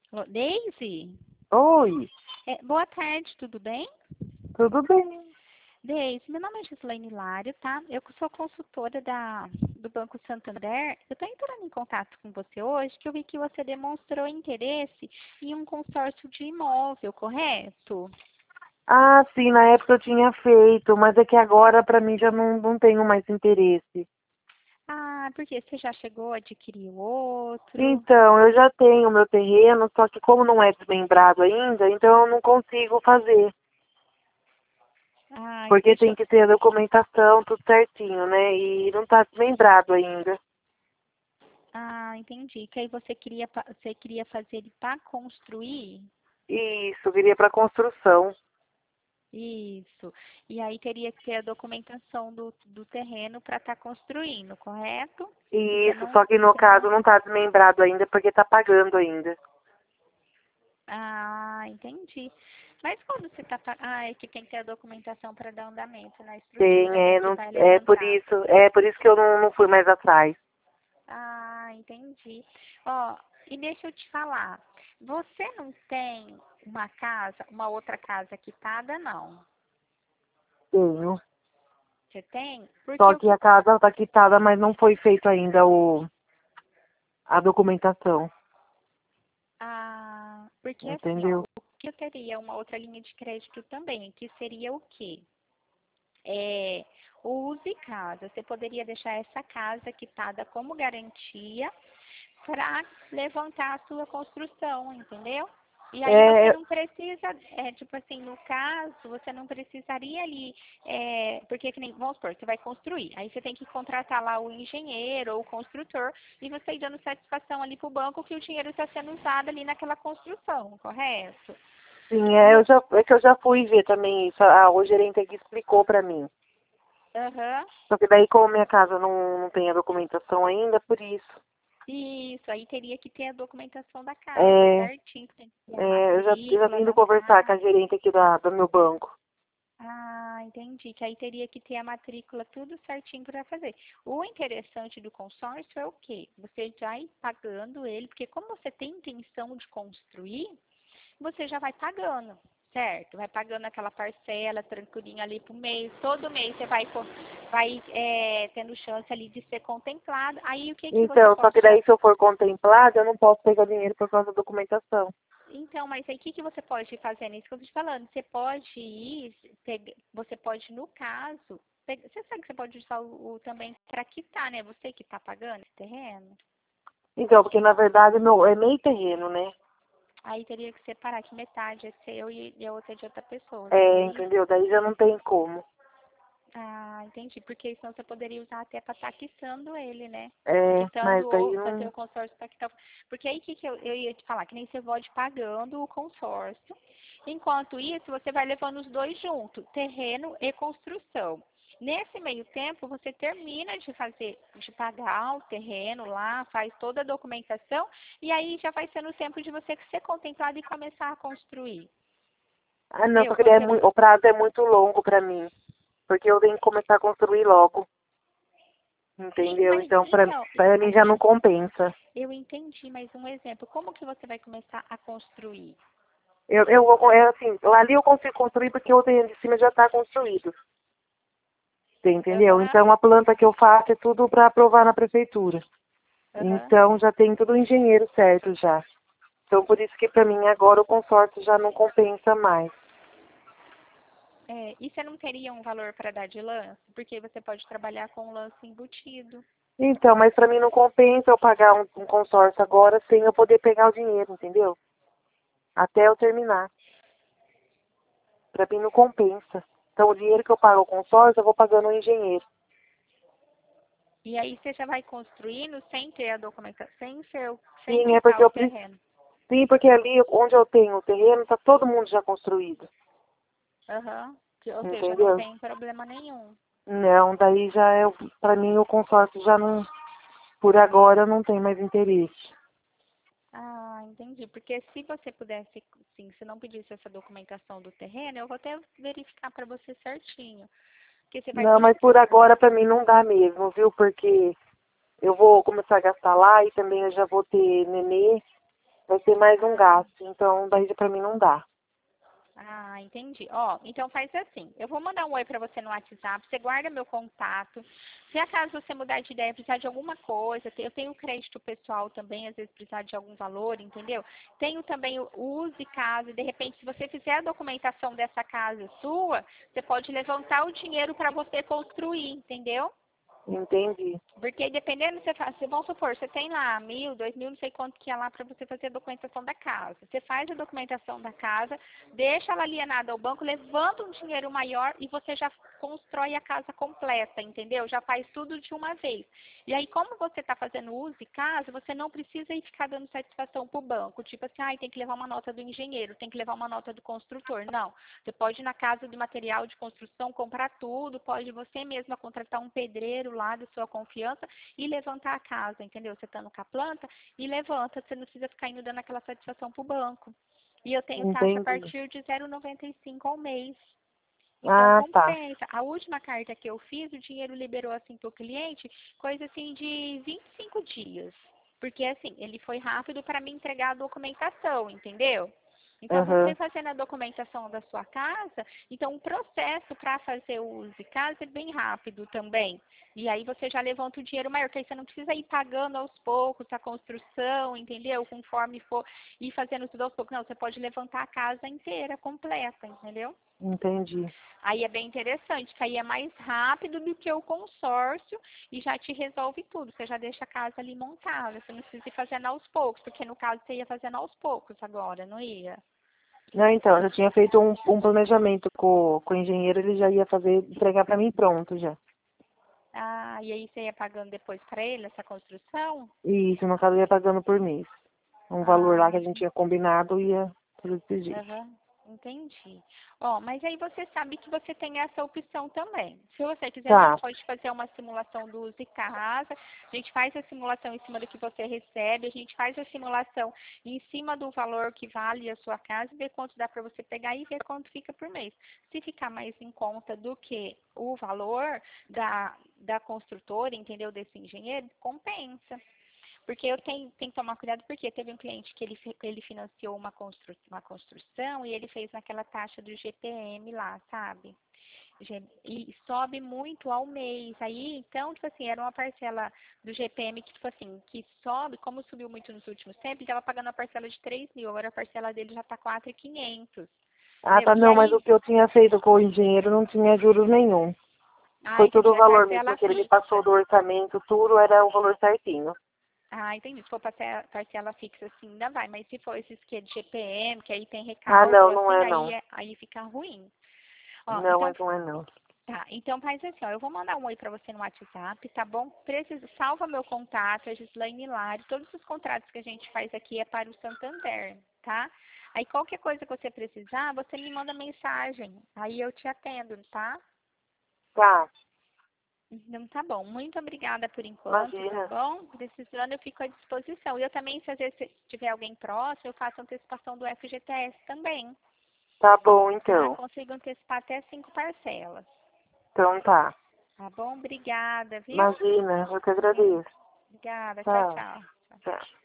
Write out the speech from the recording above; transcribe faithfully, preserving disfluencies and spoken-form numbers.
Alô, Daisy? Oi, É, boa tarde, tudo bem? tudo bem? Daisy, meu nome é Gislaine Hilário, tá? Eu sou consultora da, do Banco Santander. Eu estou entrando em contato com você hoje, que eu vi que você demonstrou interesse em um consórcio de imóvel, correto? Ah, sim, na época eu tinha feito, mas é que agora pra mim já não, não tenho mais interesse. Ah, porque você já chegou a adquirir o outro? Então, eu já tenho meu terreno, só que como não é desmembrado ainda, então eu não consigo fazer. Ah, Porque deixa tem eu... que ter a documentação, tudo certinho, né? E não tá desmembrado ainda. Ah, entendi. Que aí você queria, pa- você queria fazer ele para construir? Isso, viria pra construção. Isso. E aí teria que ter a documentação do, do terreno para estar construindo, correto? E você Isso, não, só que no você não. caso não tá desmembrado ainda porque tá pagando ainda. Ah, entendi. Mas quando você está. Ah, é que tem que ter a documentação para dar andamento na Tem, estrutura, né? é, Que não, vai é por levantar. isso, é por isso que eu não, não fui mais atrás. Ah, entendi. Ó, e deixa eu te falar. Você não tem uma casa, uma outra casa quitada, não? Tenho. Você tem? Só Porque o que que a casa está quitada, mas não foi feito ainda o, a documentação. Ah, porque assim, ó, Entendeu? o que eu teria uma outra linha de crédito também, que seria o quê? É, o use casa. Você poderia deixar essa casa quitada como garantia para levantar a sua construção, entendeu? E aí você É, não precisa, é, tipo assim, no caso, você não precisaria ali, é, porque que nem, vamos supor, você vai construir, aí você tem que contratar lá o engenheiro ou o construtor e você ir dando satisfação ali para o banco que o dinheiro está sendo usado ali naquela construção, correto? sim, é, E, eu já, é que eu já fui ver também isso. Ah, o gerente aqui explicou para mim. aham, Só que daí, como minha casa não, não tem a documentação ainda, por isso. isso, aí teria que ter a documentação da casa, É, certinho, tem que ter a é, eu já, eu já matrícula vim da conversar com casa. a gerente aqui da, do meu banco. Ah, entendi. Que aí teria que ter a matrícula tudo certinho para fazer. O interessante do consórcio é o quê? Você já ir pagando ele, porque como você tem intenção de construir, você já vai pagando, certo? Vai pagando aquela parcela tranquilinho ali por mês. Todo mês você vai, co- vai é, tendo chance ali de ser contemplado. Aí o que que você Então, só pode que fazer? daí, se eu for contemplada, eu não posso pegar dinheiro por causa da documentação. Então, mas aí o que, que você pode fazer nisso que eu estou te falando? Você pode ir, pega- você pode, no caso, pega- você sabe que você pode usar o, o também para quitar, né? Você que está pagando esse terreno. Então, porque na verdade meu, é meio terreno, né? Aí teria que separar que metade é seu e, e a outra é de outra pessoa. Só que É, daí, entendeu? Daí já não tem como. ah, entendi. Porque senão você poderia usar até para estar quitando ele, né? É, mas Quitando daí ou fazer não. o consórcio para quitar. Porque aí o que, que eu, eu ia te falar? Que nem você pode pagando o consórcio. Enquanto isso, você vai levando os dois juntos, terreno e construção. Nesse meio tempo, você termina de fazer, de pagar o terreno lá, faz toda a documentação, e aí já vai sendo o tempo de você ser contemplado e começar a construir. Ah, não, Entendeu? só que daí é Você, mui- o prazo é muito longo pra mim. Porque eu tenho que começar a construir logo. sim, Entendeu? mas Então, pra, então, pra mim já não assim, compensa. eu entendi, mas um exemplo, como que você vai começar a construir? Eu, eu, vou- é assim, lá ali eu consigo construir porque o terreno de cima já tá construído. Você entendeu? Aham, Então, a planta que eu faço é tudo pra aprovar na prefeitura. aham. Então, já tem tudo o engenheiro certo já. Então, por isso que pra mim agora o consórcio já não compensa mais. É, e você não teria um valor para dar de lance? Porque você pode trabalhar com um lance embutido. Então, mas pra mim não compensa eu pagar um, um consórcio agora sem eu poder pegar o dinheiro, entendeu? Até eu terminar. Pra mim não compensa. Então, o dinheiro que eu pago ao consórcio, eu vou pagando ao engenheiro. E aí você já vai construindo sem ter a documentação, sem ser, sem Sim, é quitar porque o eu preciso. terreno. Sim, porque ali onde eu tenho o terreno, tá todo mundo já construído. Aham. Que- Ou seja, não Entendeu? tem problema nenhum. Não, daí já é, pra mim o consórcio já não, por agora não tem mais interesse. Ah, entendi. Porque se você pudesse, sim, se não pedisse essa documentação do terreno, eu vou até verificar para você certinho. Porque você vai Não, mas construir. por agora pra mim não dá mesmo, viu? Porque eu vou começar a gastar lá e também eu já vou ter nenê. vai ser mais um gasto. Então, daí pra mim não dá. Ah, entendi. Ó, então faz assim. Eu vou mandar um oi pra você no WhatsApp. Você guarda meu contato. Se acaso você mudar de ideia, precisar de alguma coisa, eu tenho crédito pessoal também, às vezes precisar de algum valor, entendeu? Tenho também o Use Casa. De repente, se você fizer a documentação dessa casa sua, você pode levantar o dinheiro para você construir, entendeu? Entendi. Porque dependendo, você faz, se, vamos supor, você tem lá mil, dois mil, não sei quanto que é lá para você fazer a documentação da casa. Você faz a documentação da casa, deixa ela alienada ao banco, levanta um dinheiro maior e você já constrói a casa completa, entendeu? Já faz tudo de uma vez. E aí, como você está fazendo uso de casa, você não precisa ir ficar dando satisfação para o banco. Tipo assim, ah, tem que levar uma nota do engenheiro, tem que levar uma nota do construtor. Não. Você pode ir na casa de material de construção, comprar tudo, pode você mesma contratar um pedreiro lá da sua confiança e levantar a casa, entendeu? Você estando com a planta e levanta, você não precisa ficar indo dando aquela satisfação para o banco. E eu tenho taxa a Entendi. partir de zero vírgula noventa e cinco ao mês. Então, Ah, tá. compensa. A última carta que eu fiz, o dinheiro liberou assim para o cliente, coisa assim de vinte e cinco dias. Porque assim, ele foi rápido para me entregar a documentação, entendeu? Então, você Aham. fazendo a documentação da sua casa, então o processo para fazer o uso de casa é bem rápido também. E aí você já levanta o dinheiro maior, que aí você não precisa ir pagando aos poucos a construção, entendeu? Conforme for ir fazendo tudo aos poucos. Não, você pode levantar a casa inteira, completa, entendeu? Entendi. Aí é bem interessante, que aí é mais rápido do que o consórcio e já te resolve tudo. Você já deixa a casa ali montada, você não precisa ir fazendo aos poucos, porque no caso você ia fazendo aos poucos agora, não ia? Não, então, eu já tinha feito um, um planejamento com, com o engenheiro, ele já ia fazer, entregar pra mim pronto já. Ah, e aí você ia pagando depois para ele essa construção? E isso, no caso, eu ia pagando por mês. Um valor lá Ah, que a gente tinha combinado ia fazer desse jeito. aham, entendi. Ó, mas aí você sabe que você tem essa opção também. Se você quiser, a Tá, gente pode fazer uma simulação do uso de casa, a gente faz a simulação em cima do que você recebe, a gente faz a simulação em cima do valor que vale a sua casa e ver quanto dá para você pegar e ver quanto fica por mês. Se ficar mais em conta do que o valor da, da construtora, entendeu, desse engenheiro, compensa. Porque eu tenho, tenho que tomar cuidado, porque teve um cliente que ele, ele financiou uma, constru, uma construção e ele fez naquela taxa do G P M lá, sabe? E sobe muito ao mês. Aí, então, tipo assim, era uma parcela do G P M que, tipo assim, que sobe, como subiu muito nos últimos tempos, ele estava pagando a parcela de três mil, agora a parcela dele já está quatro mil e quinhentos. Ah, Entendeu? tá, E não, mas o aí, que eu tinha feito com o engenheiro não tinha juros nenhum. ah, Foi tudo entendi, o é valor mesmo, parcela porque ele me passou fixa. do orçamento, tudo era o valor certinho. Ah, entendi. Se for parcela, parcela fixa, assim, ainda vai. Mas se for esses que é de G P M, que aí tem Ah, não, recálculo, não assim, é aí, não. é, aí fica ruim. Ó, Não, então, mas não é não. tá. Então faz assim, ó. Eu vou mandar um oi pra você no WhatsApp, tá bom? Preciso, salva meu contato, é Gislaine Hilário. Todos os contratos que a gente faz aqui é para o Santander, tá? Aí qualquer coisa que você precisar, você me manda mensagem. Aí eu te atendo, tá? Tá, Então tá bom. Muito obrigada por enquanto, tá imagina. bom? Precisando, eu fico à disposição. E eu também, se às vezes se tiver alguém próximo, eu faço antecipação do F G T S também, Tá bom, tá? então. Consigo antecipar até cinco parcelas. Então tá. Tá bom? Obrigada, viu? Imagina, eu que agradeço. Obrigada. Tchau, Tá, tchau. tá.